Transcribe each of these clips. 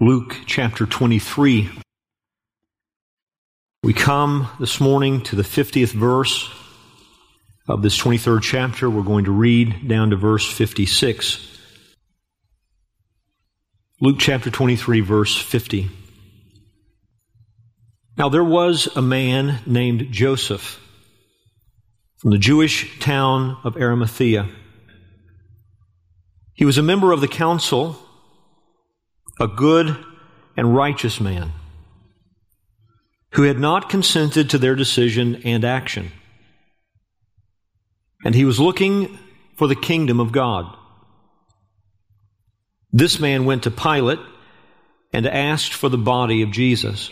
Luke chapter 23. We come this morning to the 50th verse of this 23rd chapter. We're going to read down to verse 56. Luke chapter 23, verse 50. Now there was a man named Joseph from the Jewish town of Arimathea. He was a member of the council, a good and righteous man, who had not consented to their decision and action. And he was looking for the kingdom of God. This man went to Pilate and asked for the body of Jesus.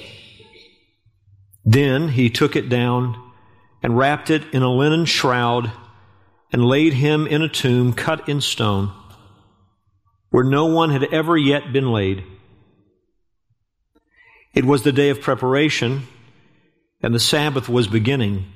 Then he took it down and wrapped it in a linen shroud and laid him in a tomb cut in stone, where no one had ever yet been laid. It was the day of preparation, and the Sabbath was beginning.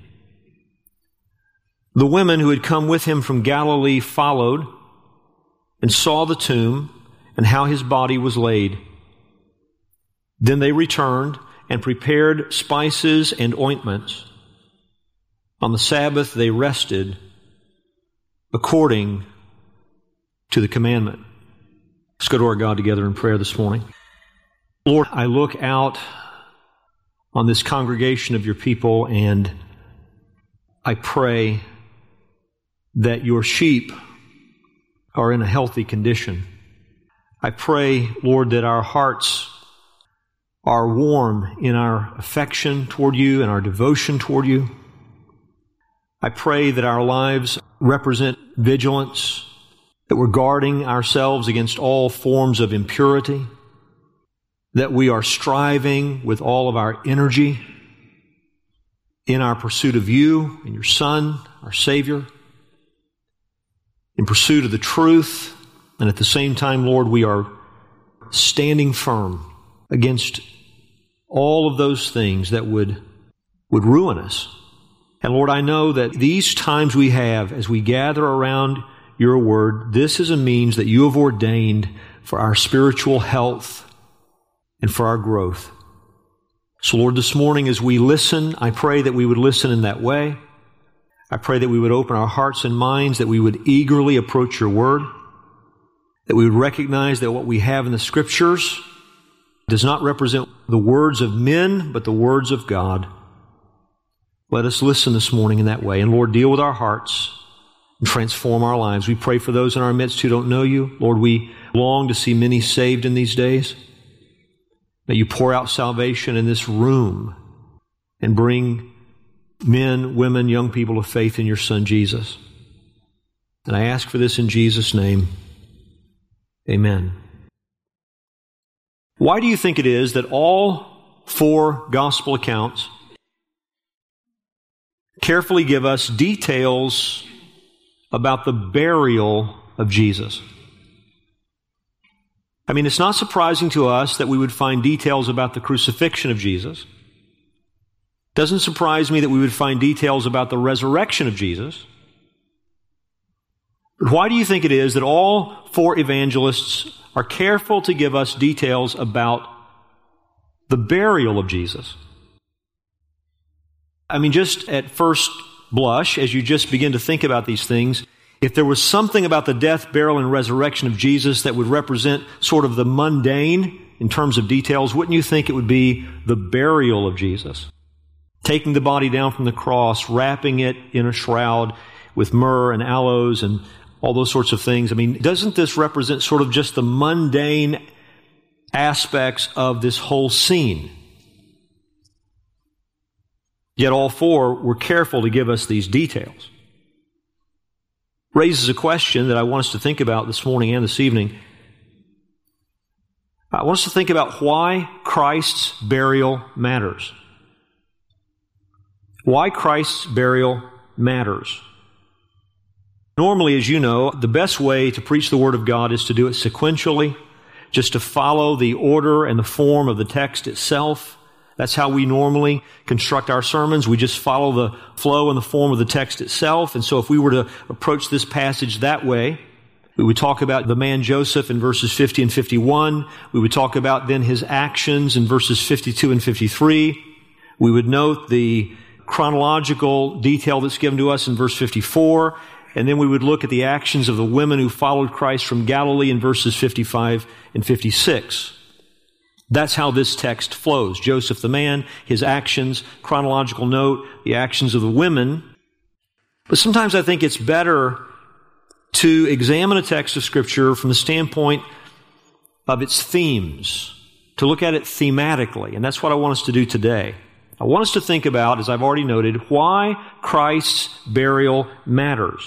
The women who had come with him from Galilee followed and saw the tomb and how his body was laid. Then they returned and prepared spices and ointments. On the Sabbath they rested according to the commandment. Let's go to our God together in prayer this morning. Lord, I look out on this congregation of your people and I pray that your sheep are in a healthy condition. I pray, Lord, that our hearts are warm in our affection toward you and our devotion toward you. I pray that our lives represent vigilance, that we're guarding ourselves against all forms of impurity, that we are striving with all of our energy in our pursuit of you and your Son, our Savior, in pursuit of the truth, and at the same time, Lord, we are standing firm against all of those things that would ruin us. And Lord, I know that these times we have as we gather around your word, this is a means that you have ordained for our spiritual health and for our growth. So Lord, this morning as we listen, I pray that we would listen in that way. I pray that we would open our hearts and minds, that we would eagerly approach your word, that we would recognize that what we have in the Scriptures does not represent the words of men, but the words of God. Let us listen this morning in that way. And Lord, deal with our hearts and transform our lives. We pray for those in our midst who don't know you. Lord, we long to see many saved in these days. May you pour out salvation in this room and bring men, women, young people of faith in your Son, Jesus. And I ask for this in Jesus' name. Amen. Why do you think it is that all four gospel accounts carefully give us details about the burial of Jesus? I mean, it's not surprising to us that we would find details about the crucifixion of Jesus. It doesn't surprise me that we would find details about the resurrection of Jesus. But why do you think it is that all four evangelists are careful to give us details about the burial of Jesus? I mean, just at first blush, as you just begin to think about these things, if there was something about the death, burial, and resurrection of Jesus that would represent sort of the mundane in terms of details, wouldn't you think it would be the burial of Jesus? Taking the body down from the cross, wrapping it in a shroud with myrrh and aloes and all those sorts of things. I mean, doesn't this represent sort of just the mundane aspects of this whole scene? Yet all four were careful to give us these details. Raises a question that I want us to think about this morning and this evening. I want us to think about why Christ's burial matters. Why Christ's burial matters. Normally, as you know, the best way to preach the Word of God is to do it sequentially, just to follow the order and the form of the text itself. That's how we normally construct our sermons. We just follow the flow and the form of the text itself. And so if we were to approach this passage that way, We would talk about the man Joseph in verses 50 and 51. We would talk about then his actions in verses 52 and 53. We would note the chronological detail that's given to us in verse 54. And then we would look at the actions of the women who followed Christ from Galilee in verses 55 and 56. That's how this text flows. Joseph the man, his actions, chronological note, the actions of the women. But sometimes I think it's better to examine a text of Scripture from the standpoint of its themes, to look at it thematically. And that's what I want us to do today. I want us to think about, as I've already noted, why Christ's burial matters.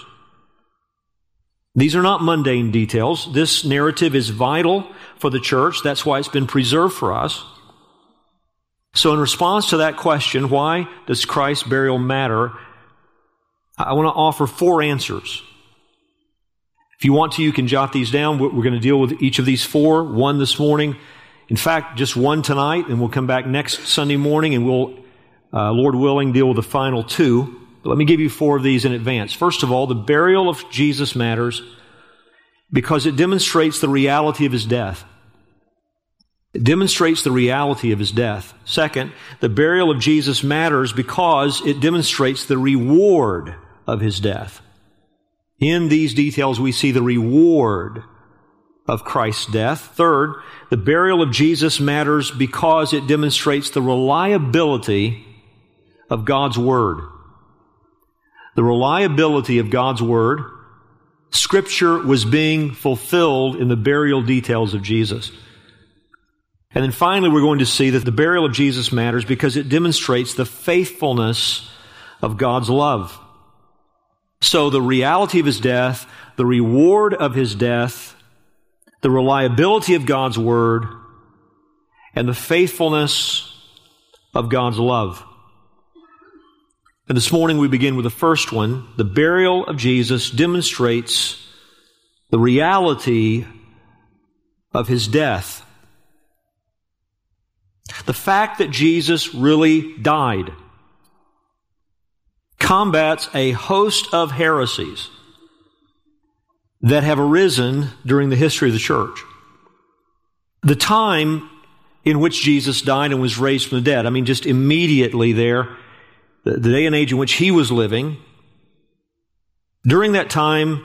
These are not mundane details. This narrative is vital for the church. That's why it's been preserved for us. So in response to that question, why does Christ's burial matter, I want to offer 4 answers. If you want to, you can jot these down. We're going to deal with each of these 4, 1 this morning. In fact, just 1 tonight, and we'll come back next Sunday morning, and we'll, Lord willing, deal with the final 2. But let me give you 4 of these in advance. First of all, the burial of Jesus matters because it demonstrates the reality of His death. It demonstrates the reality of His death. Second, the burial of Jesus matters because it demonstrates the reward of His death. In these details, we see the reward of Christ's death. Third, the burial of Jesus matters because it demonstrates the reliability of God's Word. The reliability of God's Word. Scripture was being fulfilled in the burial details of Jesus. And then finally, we're going to see that the burial of Jesus matters because it demonstrates the faithfulness of God's love. So the reality of His death, the reward of His death, the reliability of God's Word, and the faithfulness of God's love. And this morning we begin with the first one. The burial of Jesus demonstrates the reality of His death. The fact that Jesus really died combats a host of heresies that have arisen during the history of the church. The time in which Jesus died and was raised from the dead, just immediately there, the day and age in which He was living, during that time,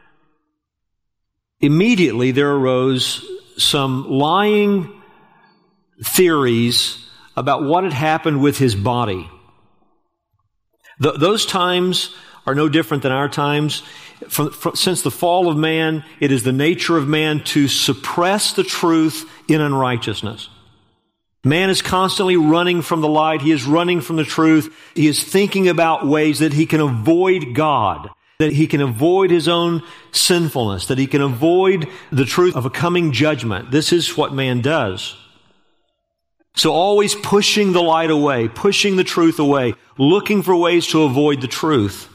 immediately there arose some lying theories about what had happened with His body. Those times are no different than our times. Since the fall of man, it is the nature of man to suppress the truth in unrighteousness. Man is constantly running from the light. He is running from the truth. He is thinking about ways that he can avoid God, that he can avoid his own sinfulness, that he can avoid the truth of a coming judgment. This is what man does. So always pushing the light away, pushing the truth away, looking for ways to avoid the truth.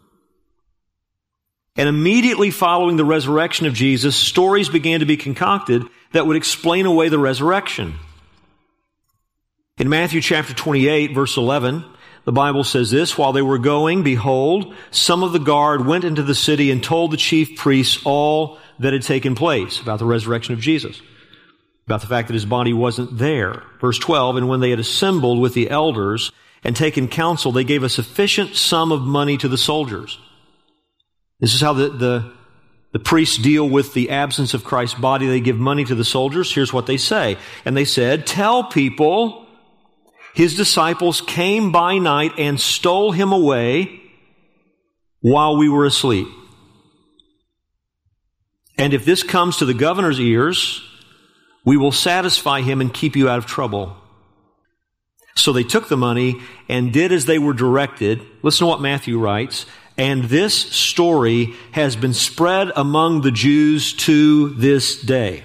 And immediately following the resurrection of Jesus, stories began to be concocted that would explain away the resurrection. In Matthew chapter 28, verse 11, the Bible says this, "While they were going, behold, some of the guard went into the city and told the chief priests all that had taken place," about the resurrection of Jesus, about the fact that His body wasn't there. Verse 12, "And when they had assembled with the elders and taken counsel, they gave a sufficient sum of money to the soldiers." This is how the priests deal with the absence of Christ's body. They give money to the soldiers. Here's what they say. "And they said, 'Tell people, His disciples came by night and stole Him away while we were asleep. And if this comes to the governor's ears, we will satisfy him and keep you out of trouble.' So they took the money and did as they were directed." Listen to what Matthew writes. "And this story has been spread among the Jews to this day."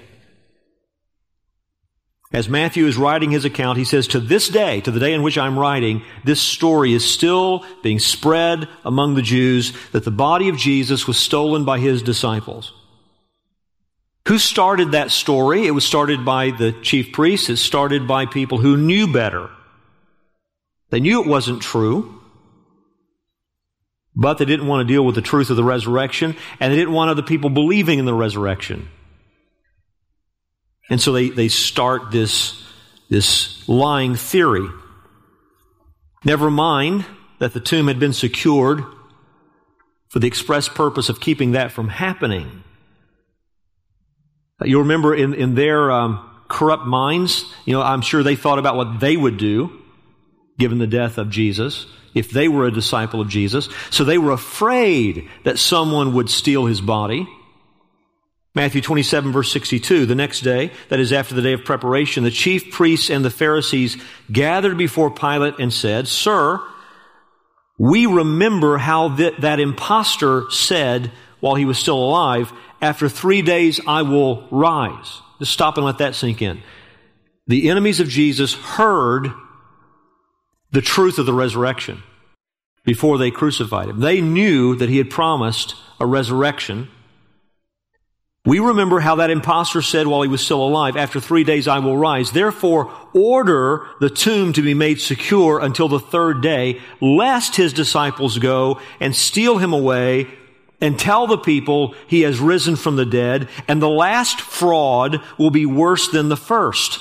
As Matthew is writing his account, he says, to this day, to the day in which I'm writing, this story is still being spread among the Jews that the body of Jesus was stolen by His disciples. Who started that story? It was started by the chief priests. It started by people who knew better. They knew it wasn't true. But they didn't want to deal with the truth of the resurrection, and they didn't want other people believing in the resurrection. And so they start this lying theory. Never mind that the tomb had been secured for the express purpose of keeping that from happening. You'll remember in their corrupt minds, I'm sure they thought about what they would do given the death of Jesus if they were a disciple of Jesus. So they were afraid that someone would steal his body. Matthew 27, verse 62, the next day, that is after the day of preparation, the chief priests and the Pharisees gathered before Pilate and said, "Sir, we remember how that impostor said while he was still alive, 'After 3 days I will rise.'" Just stop and let that sink in. The enemies of Jesus heard the truth of the resurrection before they crucified him. They knew that he had promised a resurrection. We remember how that impostor said while he was still alive, "After 3 days I will rise. Therefore, order the tomb to be made secure until the third day, lest his disciples go and steal him away and tell the people he has risen from the dead, and the last fraud will be worse than the first."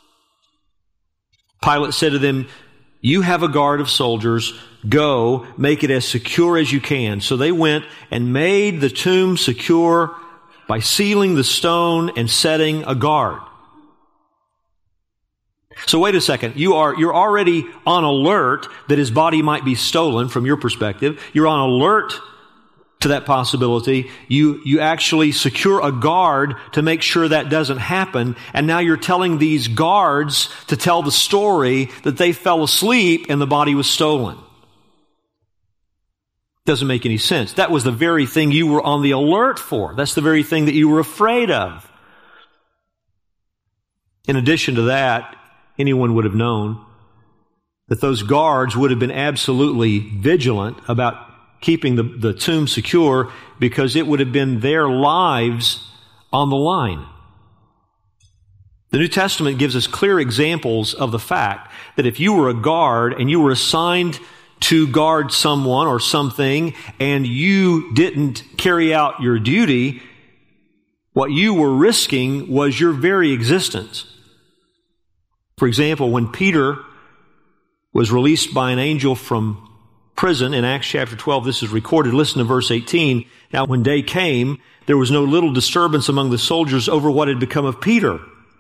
Pilate said to them, "You have a guard of soldiers. Go, make it as secure as you can." So they went and made the tomb secure by sealing the stone and setting a guard. So wait a second. You're already on alert that his body might be stolen from your perspective. You're on alert to that possibility. You actually secure a guard to make sure that doesn't happen. And now you're telling these guards to tell the story that they fell asleep and the body was stolen. Doesn't make any sense. That was the very thing you were on the alert for. That's the very thing that you were afraid of. In addition to that, anyone would have known that those guards would have been absolutely vigilant about keeping the tomb secure, because it would have been their lives on the line. The New Testament gives us clear examples of the fact that if you were a guard and you were assigned to guard someone or something, and you didn't carry out your duty, what you were risking was your very existence. For example, when Peter was released by an angel from prison in Acts chapter 12, this is recorded. Listen to verse 18. "Now when day came, there was no little disturbance among the soldiers over what had become of Peter."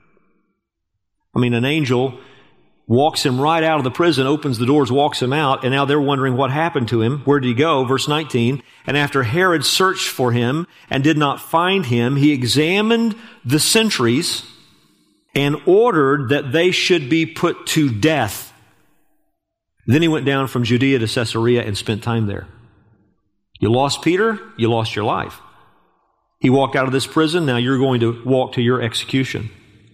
An angel walks him right out of the prison, opens the doors, walks him out, and now they're wondering what happened to him. Where did he go? Verse 19, "And after Herod searched for him and did not find him, he examined the sentries and ordered that they should be put to death. Then he went down from Judea to Caesarea and spent time there." You lost Peter, you lost your life. He walked out of this prison, now you're going to walk to your execution.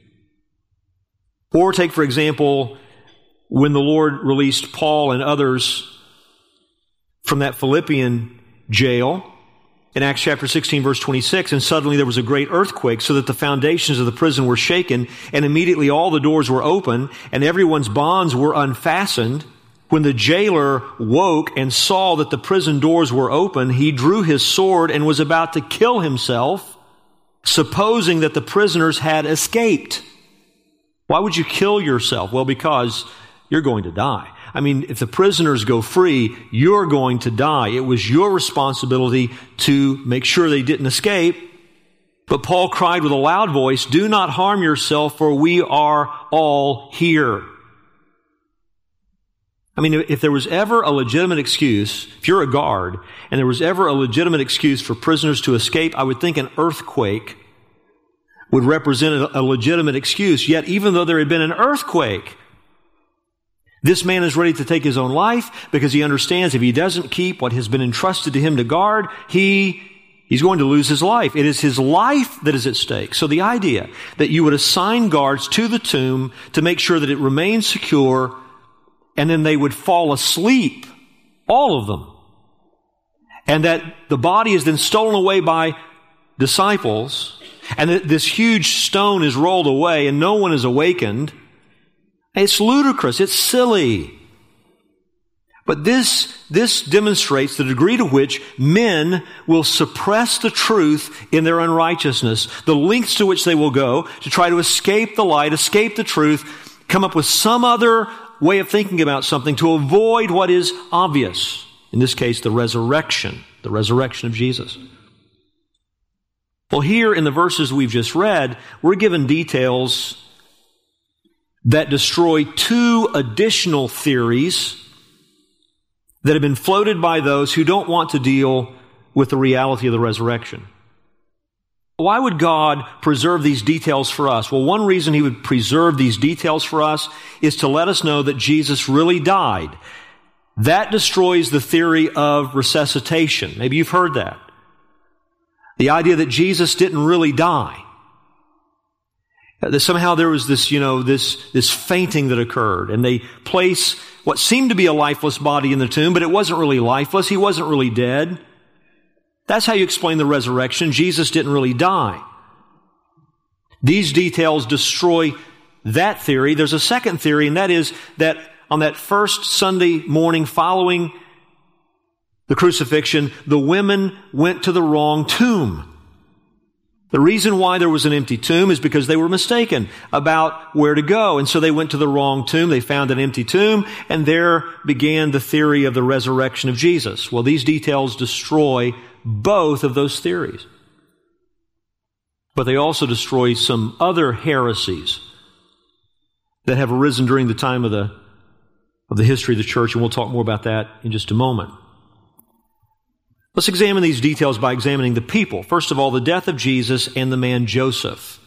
Or take, for example, when the Lord released Paul and others from that Philippian jail in Acts chapter 16, verse 26, "And suddenly there was a great earthquake, so that the foundations of the prison were shaken, and immediately all the doors were open, and everyone's bonds were unfastened. When the jailer woke and saw that the prison doors were open, he drew his sword and was about to kill himself, supposing that the prisoners had escaped." Why would you kill yourself? Well, because you're going to die. If the prisoners go free, you're going to die. It was your responsibility to make sure they didn't escape. But Paul cried with a loud voice, "Do not harm yourself, for we are all here." If there was ever a legitimate excuse, if you're a guard, and there was ever a legitimate excuse for prisoners to escape, I would think an earthquake would represent a legitimate excuse. Yet, even though there had been an earthquake, this man is ready to take his own life because he understands if he doesn't keep what has been entrusted to him to guard, he's going to lose his life. It is his life that is at stake. So the idea that you would assign guards to the tomb to make sure that it remains secure, and then they would fall asleep, all of them, and that the body is then stolen away by disciples, and that this huge stone is rolled away and no one is awakened, it's ludicrous. It's silly. But this demonstrates the degree to which men will suppress the truth in their unrighteousness, the lengths to which they will go to try to escape the light, escape the truth, come up with some other way of thinking about something to avoid what is obvious. In this case, the resurrection of Jesus. Well, here in the verses we've just read, we're given details that destroy two additional theories that have been floated by those who don't want to deal with the reality of the resurrection. Why would God preserve these details for us? Well, one reason He would preserve these details for us is to let us know that Jesus really died. That destroys the theory of resuscitation. Maybe you've heard that. The idea that Jesus didn't really die. That somehow there was this fainting that occurred, and they place what seemed to be a lifeless body in the tomb, but it wasn't really lifeless. He wasn't really dead. That's how you explain the resurrection. Jesus didn't really die. These details destroy that theory. There's a second theory, and that is that on that first Sunday morning following the crucifixion, the women went to the wrong tomb. The reason why there was an empty tomb is because they were mistaken about where to go. And so they went to the wrong tomb. They found an empty tomb, and there began the theory of the resurrection of Jesus. Well, these details destroy both of those theories. But they also destroy some other heresies that have arisen during the time of the history of the church, and we'll talk more about that in just a moment. Let's examine these details by examining the people. First of all, the death of Jesus and the man Joseph.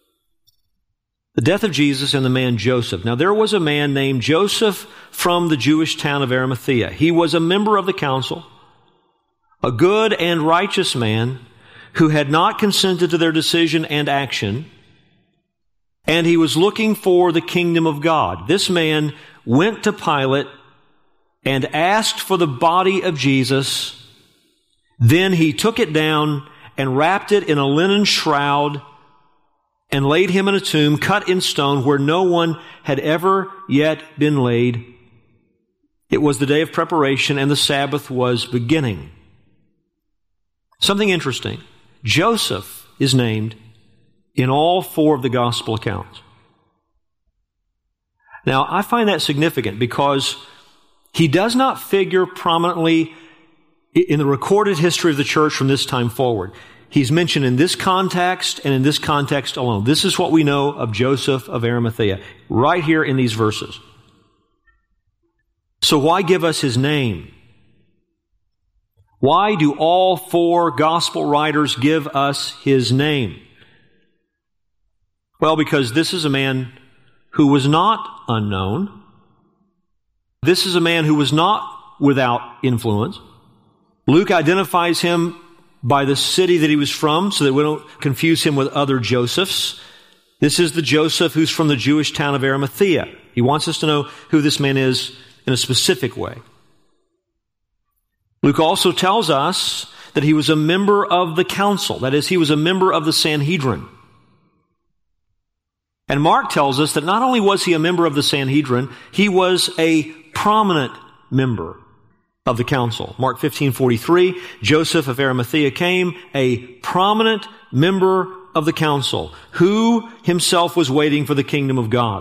The death of Jesus and the man Joseph. Now, there was a man named Joseph from the Jewish town of Arimathea. He was a member of the council, a good and righteous man who had not consented to their decision and action, and he was looking for the kingdom of God. This man went to Pilate and asked for the body of Jesus. Then he took it down and wrapped it in a linen shroud and laid him in a tomb cut in stone where no one had ever yet been laid. It was the day of preparation, and the Sabbath was beginning. Something interesting. Joseph is named in all four of the gospel accounts. Now, I find that significant because he does not figure prominently in the recorded history of the church from this time forward. He's mentioned in this context and in this context alone. This is what we know of Joseph of Arimathea, right here in these verses. So why give us his name? Why do all four gospel writers give us his name? Well, because this is a man who was not unknown. This is a man who was not without influence. Luke identifies him by the city that he was from so that we don't confuse him with other Josephs. This is the Joseph who's from the Jewish town of Arimathea. He wants us to know who this man is in a specific way. Luke also tells us that he was a member of the council. That is, he was a member of the Sanhedrin. And Mark tells us that not only was he a member of the Sanhedrin, he was a prominent member of the council. Mark 15:43, Joseph of Arimathea came, a prominent member of the council, who himself was waiting for the kingdom of God.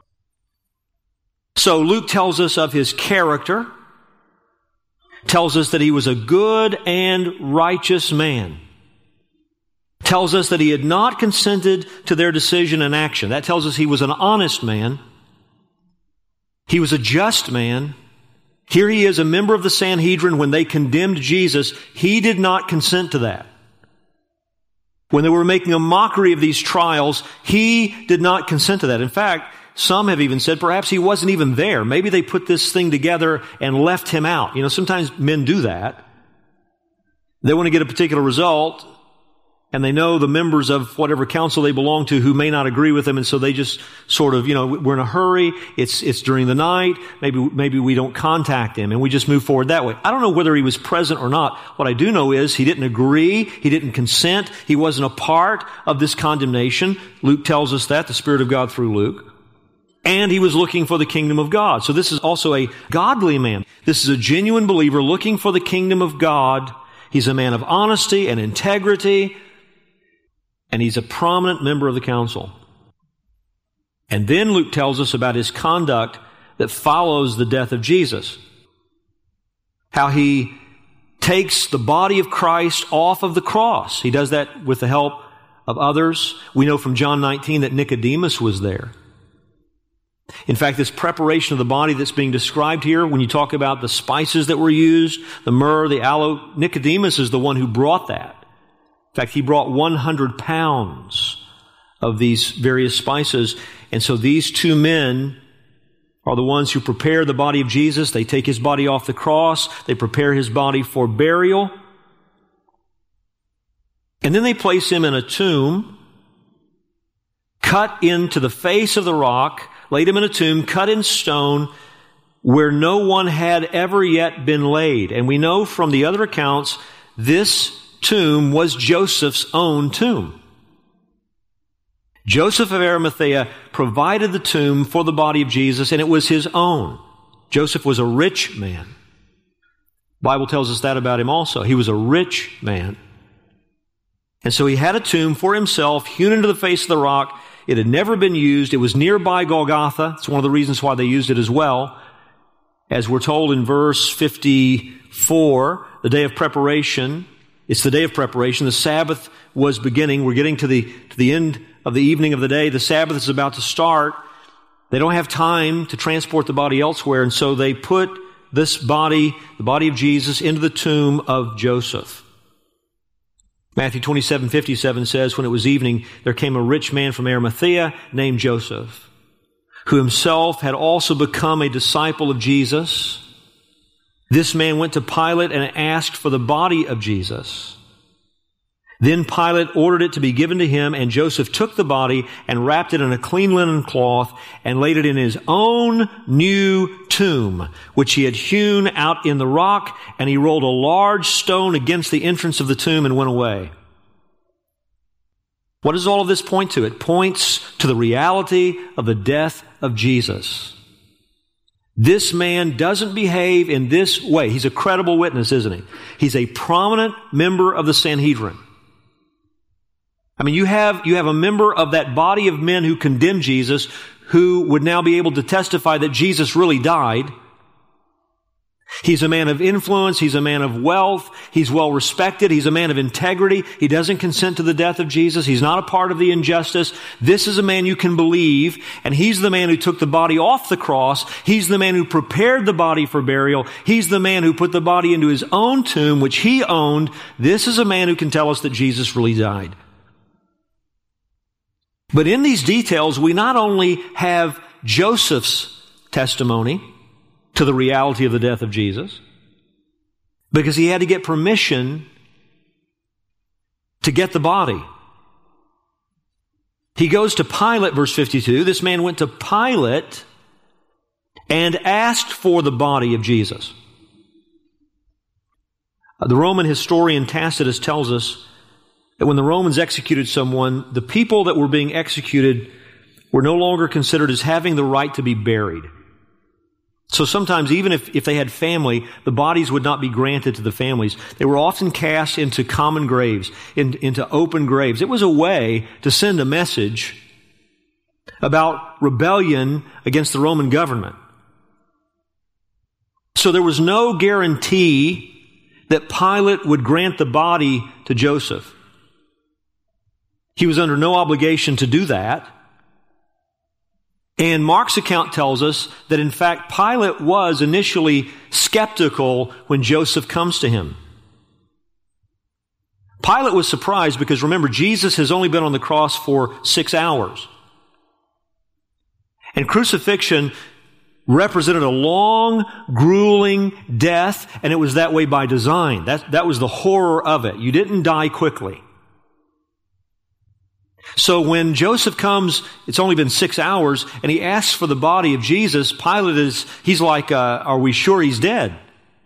So Luke tells us of his character, tells us that he was a good and righteous man, tells us that he had not consented to their decision and action. That tells us he was an honest man. He was a just man. Here he is, a member of the Sanhedrin. When they condemned Jesus, he did not consent to that. When they were making a mockery of these trials, he did not consent to that. In fact, some have even said perhaps he wasn't even there. Maybe they put this thing together and left him out. You know, sometimes men do that. They want to get a particular result, and they know the members of whatever council they belong to who may not agree with them, and so they just sort of, we're in a hurry. It's during the night. Maybe we don't contact him, and we just move forward that way. I don't know whether he was present or not. What I do know is he didn't agree. He didn't consent. He wasn't a part of this condemnation. Luke tells us that, the Spirit of God through Luke. and he was looking for the kingdom of God. So this is also a godly man. This is a genuine believer looking for the kingdom of God. He's a man of honesty and integrity, and he's a prominent member of the council. And then Luke tells us about his conduct that follows the death of Jesus. How he takes the body of Christ off of the cross. He does that with the help of others. We know from John 19 that Nicodemus was there. In fact, this preparation of the body that's being described here, when you talk about the spices that were used, the myrrh, the aloe, Nicodemus is the one who brought that. In fact, he brought 100 pounds of these various spices. And so these two men are the ones who prepare the body of Jesus. They take his body off the cross. They prepare his body for burial. And then they place him in a tomb, cut into the face of the rock, laid him in a tomb, cut in stone, where no one had ever yet been laid. And we know from the other accounts, this tomb was Joseph's own tomb. Joseph of Arimathea provided the tomb for the body of Jesus, and it was his own. Joseph was a rich man. The Bible tells us that about him also. He was a rich man. And so he had a tomb for himself, hewn into the face of the rock. It had never been used. It was nearby Golgotha. It's one of the reasons why they used it as well. As we're told in verse 54, the day of preparation. It's the day of preparation. The Sabbath was beginning. We're getting to the end of the evening of the day. The Sabbath is about to start. They don't have time to transport the body elsewhere, and so they put this body, the body of Jesus, into the tomb of Joseph. Matthew 27:57 says, when it was evening, there came a rich man from Arimathea named Joseph, who himself had also become a disciple of Jesus. This man went to Pilate and asked for the body of Jesus. Then Pilate ordered it to be given to him, and Joseph took the body and wrapped it in a clean linen cloth and laid it in his own new tomb, which he had hewn out in the rock, and he rolled a large stone against the entrance of the tomb and went away. What does all of this point to? It points to the reality of the death of Jesus. This man doesn't behave in this way. He's a credible witness, isn't he? He's a prominent member of the Sanhedrin. I mean, you have a member of that body of men who condemned Jesus, who would now be able to testify that Jesus really died. He's a man of influence. He's a man of wealth. He's well respected. He's a man of integrity. He doesn't consent to the death of Jesus. He's not a part of the injustice. This is a man you can believe, and he's the man who took the body off the cross. He's the man who prepared the body for burial. He's the man who put the body into his own tomb, which he owned. This is a man who can tell us that Jesus really died. But in these details, we not only have Joseph's testimony to the reality of the death of Jesus, because he had to get permission to get the body. He goes to Pilate, verse 52. This man went to Pilate and asked for the body of Jesus. The Roman historian Tacitus tells us that when the Romans executed someone, the people that were being executed were no longer considered as having the right to be buried. So sometimes, even if they had family, the bodies would not be granted to the families. They were often cast into common graves, into open graves. It was a way to send a message about rebellion against the Roman government. So there was no guarantee that Pilate would grant the body to Joseph. He was under no obligation to do that. And Mark's account tells us that, in fact, Pilate was initially skeptical when Joseph comes to him. Pilate was surprised because, remember, Jesus has only been on the cross for 6 hours. And crucifixion represented a long, grueling death, and it was that way by design. That was the horror of it. You didn't die quickly. So when Joseph comes, it's only been 6 hours, and he asks for the body of Jesus, he's like, are we sure he's dead?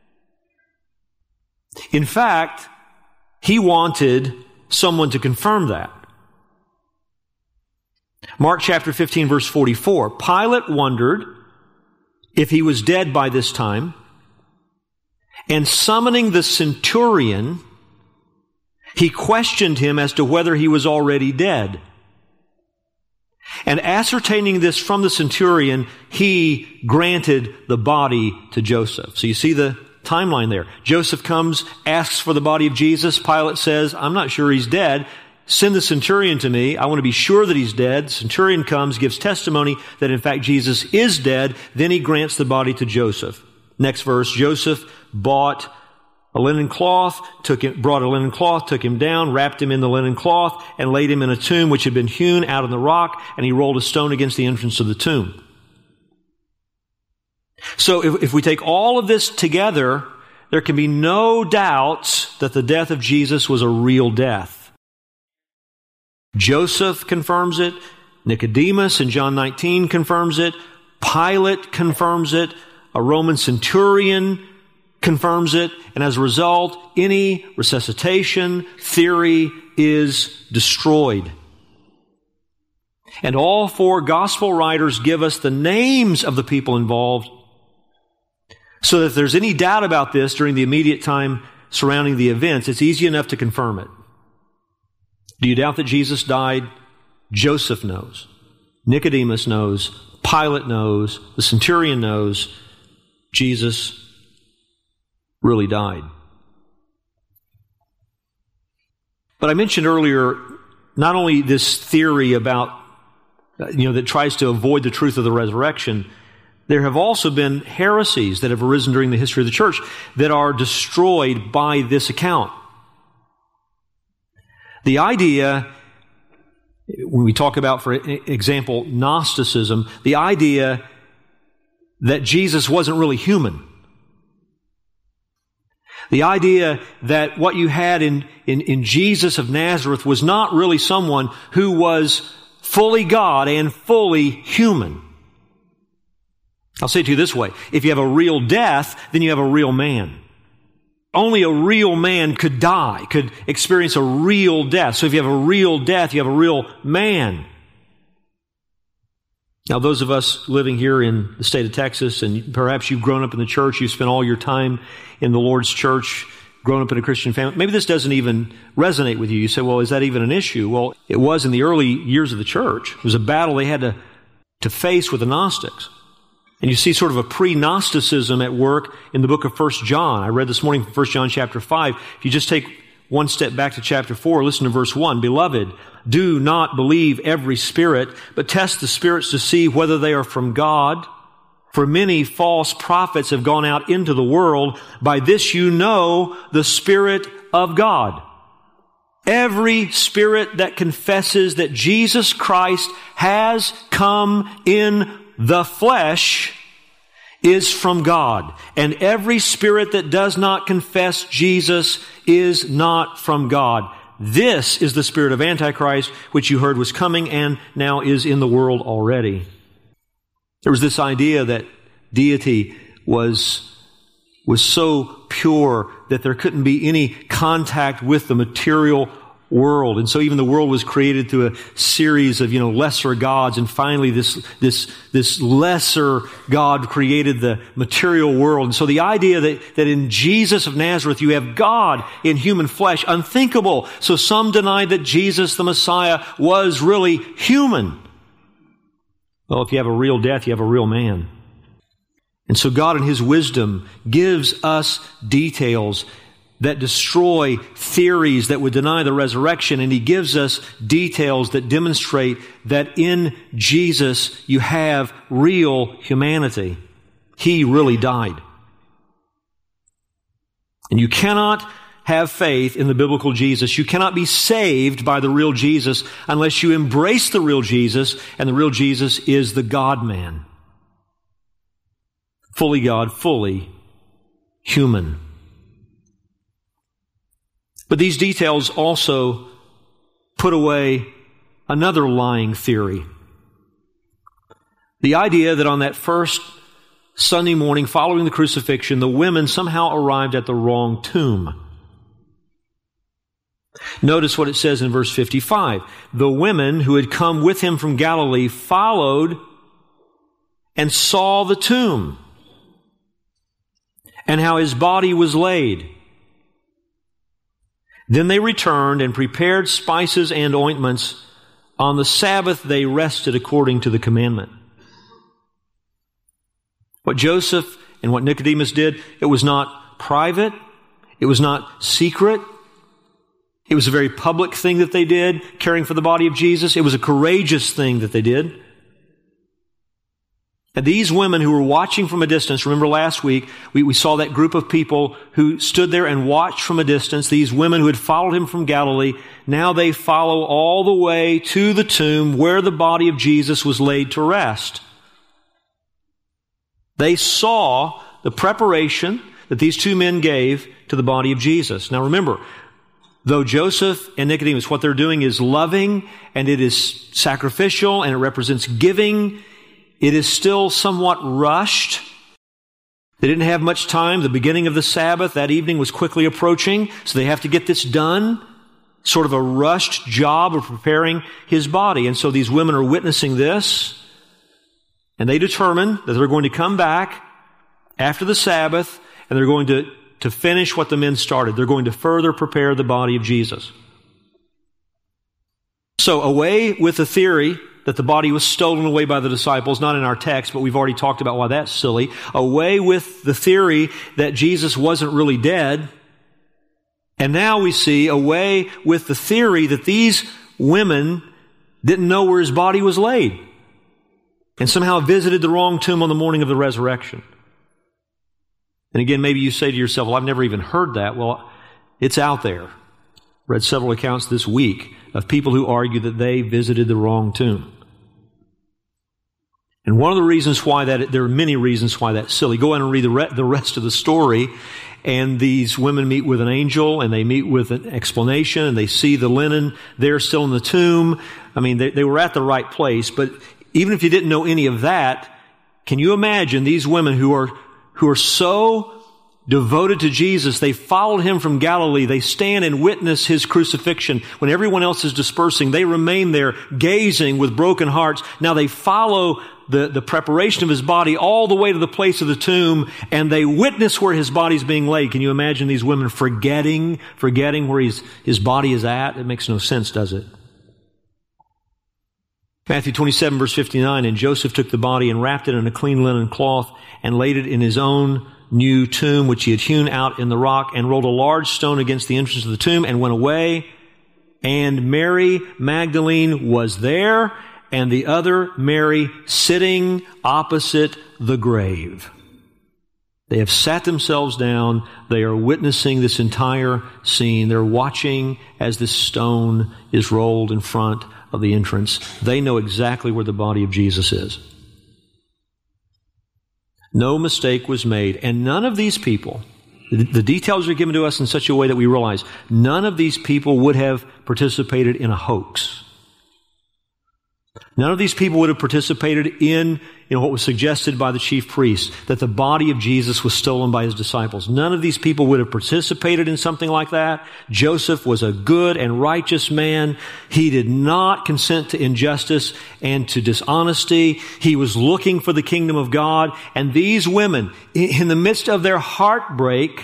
In fact, he wanted someone to confirm that. Mark chapter 15, verse 44. Pilate wondered if he was dead by this time, and summoning the centurion, he questioned him as to whether he was already dead. And ascertaining this from the centurion, he granted the body to Joseph. So you see the timeline there. Joseph comes, asks for the body of Jesus. Pilate says, I'm not sure he's dead. Send the centurion to me. I want to be sure that he's dead. The centurion comes, gives testimony that in fact Jesus is dead. Then he grants the body to Joseph. Next verse, Joseph brought a linen cloth, took him down, wrapped him in the linen cloth, and laid him in a tomb which had been hewn out of the rock, and he rolled a stone against the entrance of the tomb. So if we take all of this together, there can be no doubt that the death of Jesus was a real death. Joseph confirms it. Nicodemus in John 19 confirms it. Pilate confirms it. A Roman centurion confirms it. And as a result, any resuscitation theory is destroyed. And all four gospel writers give us the names of the people involved, so that if there's any doubt about this during the immediate time surrounding the events, it's easy enough to confirm it. Do you doubt that Jesus died? Joseph knows. Nicodemus knows. Pilate knows. The centurion knows. Jesus really died. But I mentioned earlier, not only this theory about, that tries to avoid the truth of the resurrection, there have also been heresies that have arisen during the history of the church that are destroyed by this account. The idea, when we talk about, for example, Gnosticism, the idea that Jesus wasn't really human. The idea that what you had in Jesus of Nazareth was not really someone who was fully God and fully human. I'll say it to you this way. If you have a real death, then you have a real man. Only a real man could die, could experience a real death. So if you have a real death, you have a real man. Now, those of us living here in the state of Texas, and perhaps you've grown up in the church, you've spent all your time in the Lord's church, grown up in a Christian family, maybe this doesn't even resonate with you. You say, well, is that even an issue? Well, it was in the early years of the church. It was a battle they had to face with the Gnostics. And you see sort of a pre-Gnosticism at work in the book of 1 John. I read this morning from 1 John chapter 5. If you just take one step back to chapter 4, listen to verse 1. Beloved, do not believe every spirit, but test the spirits to see whether they are from God. For many false prophets have gone out into the world. By this you know the Spirit of God. Every spirit that confesses that Jesus Christ has come in the flesh is from God. And every spirit that does not confess Jesus is not from God. This is the spirit of Antichrist, which you heard was coming and now is in the world already. There was this idea that deity was so pure that there couldn't be any contact with the material world. And so even the world was created through a series of, lesser gods. And finally this lesser God created the material world. And so the idea that in Jesus of Nazareth you have God in human flesh, unthinkable. So some deny that Jesus the Messiah was really human. Well, if you have a real death, you have a real man. And so God in His wisdom gives us details that destroy theories that would deny the resurrection, and He gives us details that demonstrate that in Jesus you have real humanity. He really died. And you cannot have faith in the biblical Jesus. You cannot be saved by the real Jesus unless you embrace the real Jesus, and the real Jesus is the God-man. Fully God, fully human. But these details also put away another lying theory. The idea that on that first Sunday morning following the crucifixion, the women somehow arrived at the wrong tomb. Notice what it says in verse 55. The women who had come with him from Galilee followed and saw the tomb and how his body was laid. Then they returned and prepared spices and ointments. On the Sabbath they rested according to the commandment. What Joseph and what Nicodemus did, it was not private. It was not secret. It was a very public thing that they did, caring for the body of Jesus. It was a courageous thing that they did. And these women who were watching from a distance, remember last week, we saw that group of people who stood there and watched from a distance, these women who had followed him from Galilee. Now they follow all the way to the tomb where the body of Jesus was laid to rest. They saw the preparation that these two men gave to the body of Jesus. Now remember, though Joseph and Nicodemus, what they're doing is loving and it is sacrificial and it represents giving, it is still somewhat rushed. They didn't have much time. The beginning of the Sabbath that evening was quickly approaching, so they have to get this done. Sort of a rushed job of preparing his body. And so these women are witnessing this, and they determine that they're going to come back after the Sabbath, and they're going to finish what the men started. They're going to further prepare the body of Jesus. So away with the theory that the body was stolen away by the disciples, not in our text, but we've already talked about why that's silly. Away with the theory that Jesus wasn't really dead. And now we see away with the theory that these women didn't know where his body was laid and somehow visited the wrong tomb on the morning of the resurrection. And again, maybe you say to yourself, well, I've never even heard that. Well, it's out there. Read several accounts this week of people who argue that they visited the wrong tomb. And one of the reasons why there are many reasons why that's silly. Go on and read the rest of the story. And these women meet with an angel, and they meet with an explanation, and they see the linen there still in the tomb. I mean, they were at the right place. But even if you didn't know any of that, can you imagine these women who are so devoted to Jesus, they followed him from Galilee. They stand and witness his crucifixion. When everyone else is dispersing, they remain there gazing with broken hearts. Now they follow the preparation of his body all the way to the place of the tomb, and they witness where his body is being laid. Can you imagine these women forgetting where his body is at? It makes no sense, does it? Matthew 27, verse 59, and Joseph took the body and wrapped it in a clean linen cloth and laid it in his own new tomb, which he had hewn out in the rock, and rolled a large stone against the entrance of the tomb and went away. And Mary Magdalene was there, and the other Mary sitting opposite the grave. They have sat themselves down. They are witnessing this entire scene. They're watching as this stone is rolled in front of the entrance. They know exactly where the body of Jesus is. No mistake was made. And none of these people, the details are given to us in such a way that we realize none of these people would have participated in a hoax. None of these people would have participated in what was suggested by the chief priests, that the body of Jesus was stolen by his disciples. None of these people would have participated in something like that. Joseph was a good and righteous man. He did not consent to injustice and to dishonesty. He was looking for the kingdom of God. And these women, in the midst of their heartbreak,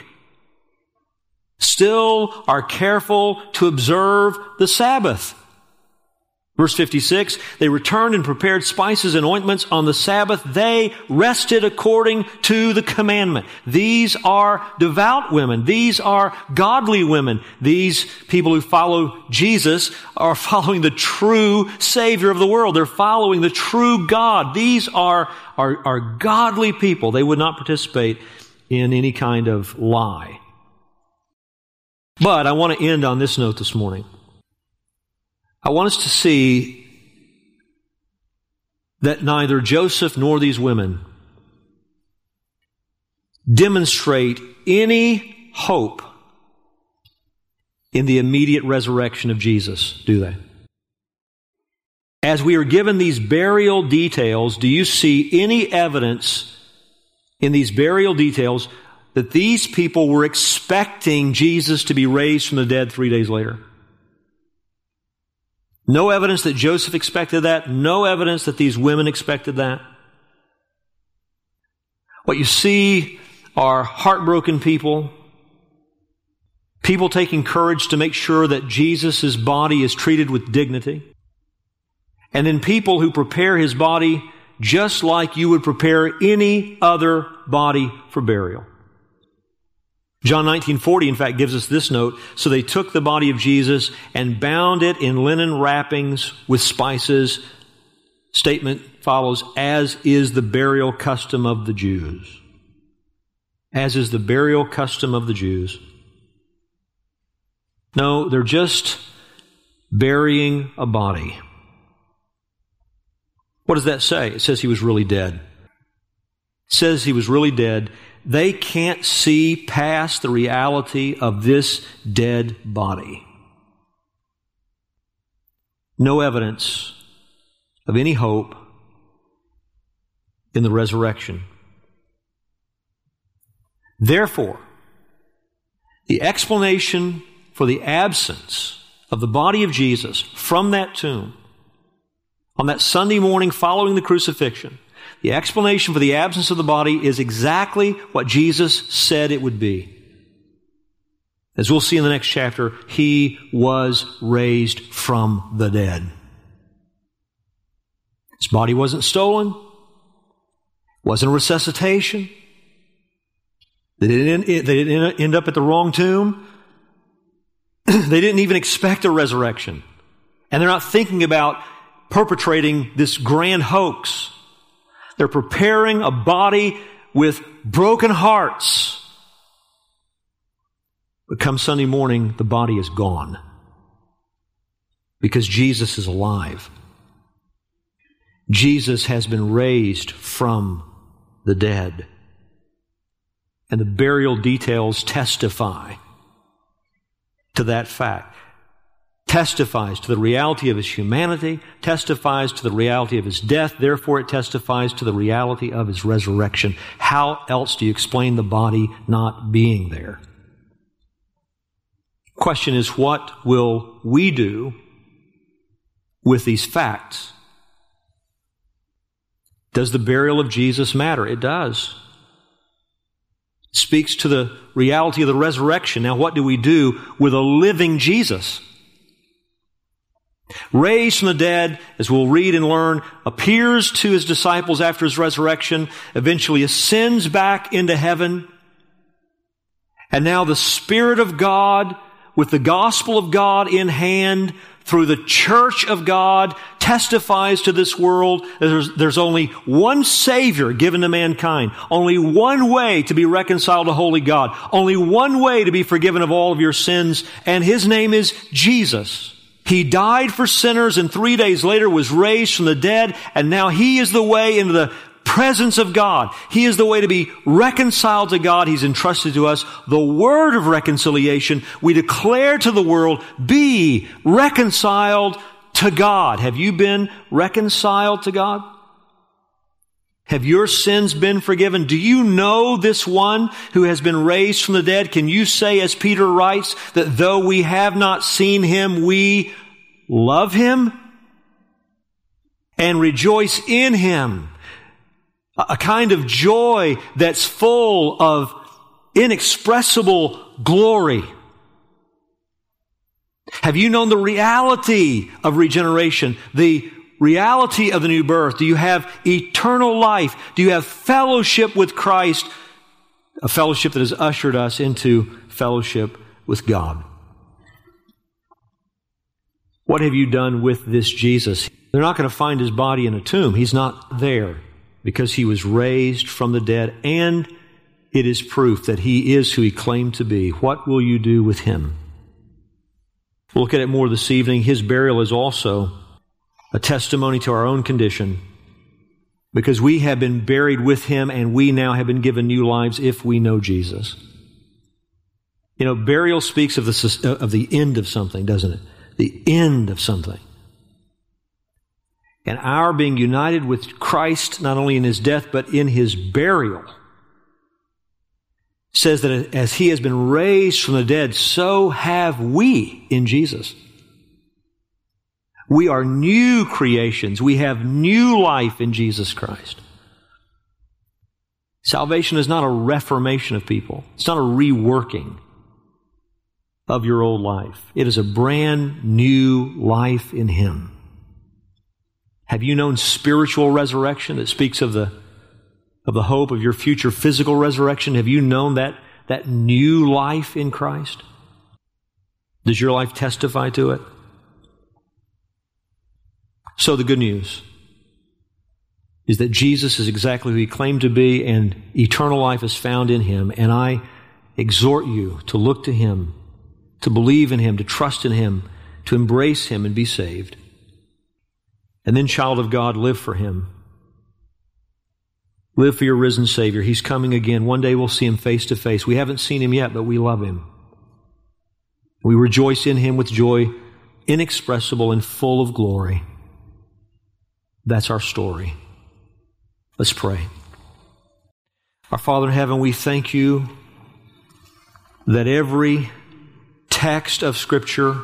still are careful to observe the Sabbath. Verse 56, they returned and prepared spices and ointments. On the Sabbath, they rested according to the commandment. These are devout women. These are godly women. These people who follow Jesus are following the true Savior of the world. They're following the true God. These are godly people. They would not participate in any kind of lie. But I want to end on this note this morning. I want us to see that neither Joseph nor these women demonstrate any hope in the immediate resurrection of Jesus, do they? As we are given these burial details, do you see any evidence in these burial details that these people were expecting Jesus to be raised from the dead 3 days later? No evidence that Joseph expected that. No evidence that these women expected that. What you see are heartbroken people, people taking courage to make sure that Jesus' body is treated with dignity, and then people who prepare His body just like you would prepare any other body for burial. John 19:40, in fact, gives us this note. So they took the body of Jesus and bound it in linen wrappings with spices. Statement follows, as is the burial custom of the Jews. As is the burial custom of the Jews. No, they're just burying a body. What does that say? It says he was really dead. It says he was really dead. They can't see past the reality of this dead body. No evidence of any hope in the resurrection. Therefore, the explanation for the absence of the body of Jesus from that tomb on that Sunday morning following the crucifixion, the explanation for the absence of the body is exactly what Jesus said it would be. As we'll see in the next chapter, He was raised from the dead. His body wasn't stolen. It wasn't a resuscitation. They didn't end up at the wrong tomb. They didn't even expect a resurrection. And they're not thinking about perpetrating this grand hoax. They're preparing a body with broken hearts. But come Sunday morning, the body is gone. Because Jesus is alive. Jesus has been raised from the dead. And the burial details testify to that fact. Testifies to the reality of His humanity, testifies to the reality of His death, therefore it testifies to the reality of His resurrection. How else do you explain the body not being there? Question is, what will we do with these facts? Does the burial of Jesus matter? It does. It speaks to the reality of the resurrection. Now, what do we do with a living Jesus? Raised from the dead, as we'll read and learn, appears to His disciples after His resurrection, eventually ascends back into heaven. And now the Spirit of God, with the gospel of God in hand, through the church of God, testifies to this world that there's only one Savior given to mankind. Only one way to be reconciled to holy God. Only one way to be forgiven of all of your sins. And His name is Jesus. He died for sinners and 3 days later was raised from the dead. And now He is the way into the presence of God. He is the way to be reconciled to God. He's entrusted to us the word of reconciliation. We declare to the world, be reconciled to God. Have you been reconciled to God? Have your sins been forgiven? Do you know this one who has been raised from the dead? Can you say, as Peter writes, that though we have not seen Him, we love Him and rejoice in Him? A kind of joy that's full of inexpressible glory. Have you known the reality of regeneration, the reality of the new birth? Do you have eternal life? Do you have fellowship with Christ? A fellowship that has ushered us into fellowship with God. What have you done with this Jesus? They're not going to find His body in a tomb. He's not there because He was raised from the dead, and it is proof that He is who He claimed to be. What will you do with Him? We'll look at it more this evening. His burial is also a testimony to our own condition, because we have been buried with Him and we now have been given new lives if we know Jesus. You know, burial speaks of the end of something, doesn't it? The end of something. And our being united with Christ, not only in His death, but in His burial, says that as He has been raised from the dead, so have we in Jesus. We are new creations. We have new life in Jesus Christ. Salvation is not a reformation of people. It's not a reworking of your old life. It is a brand new life in Him. Have you known spiritual resurrection that speaks of the hope of your future physical resurrection? Have you known that new life in Christ? Does your life testify to it? So the good news is that Jesus is exactly who He claimed to be, and eternal life is found in Him. And I exhort you to look to Him, to believe in Him, to trust in Him, to embrace Him and be saved. And then, child of God, live for Him. Live for your risen Savior. He's coming again. One day we'll see Him face to face. We haven't seen Him yet, but we love Him. We rejoice in Him with joy inexpressible and full of glory. That's our story. Let's pray. Our Father in heaven, we thank You that every text of Scripture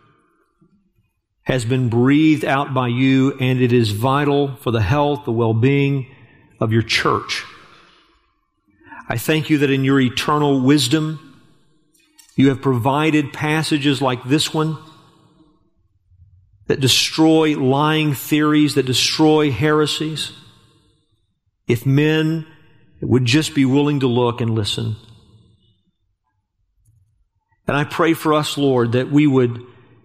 has been breathed out by You, and it is vital for the health, the well-being of Your church. I thank You that in Your eternal wisdom, You have provided passages like this one that destroy lying theories, that destroy heresies. If men would just be willing to look and listen. And I pray for us, Lord, that we would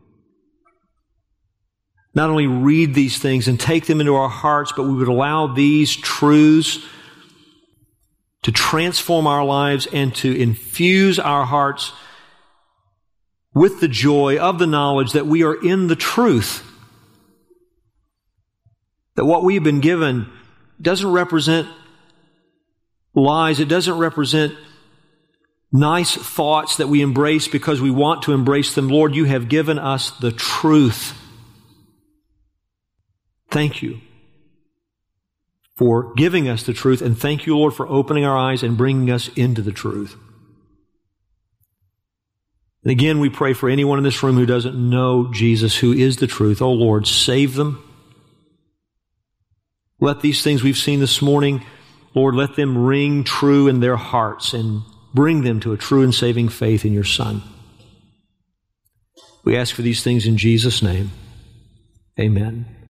not only read these things and take them into our hearts, but we would allow these truths to transform our lives and to infuse our hearts with the joy of the knowledge that we are in the truth. That what we've been given doesn't represent lies. It doesn't represent nice thoughts that we embrace because we want to embrace them. Lord, You have given us the truth. Thank You for giving us the truth, and thank You, Lord, for opening our eyes and bringing us into the truth. And again, we pray for anyone in this room who doesn't know Jesus, who is the truth. Oh, Lord, save them. Let these things we've seen this morning, Lord, let them ring true in their hearts and bring them to a true and saving faith in Your Son. We ask for these things in Jesus' name. Amen.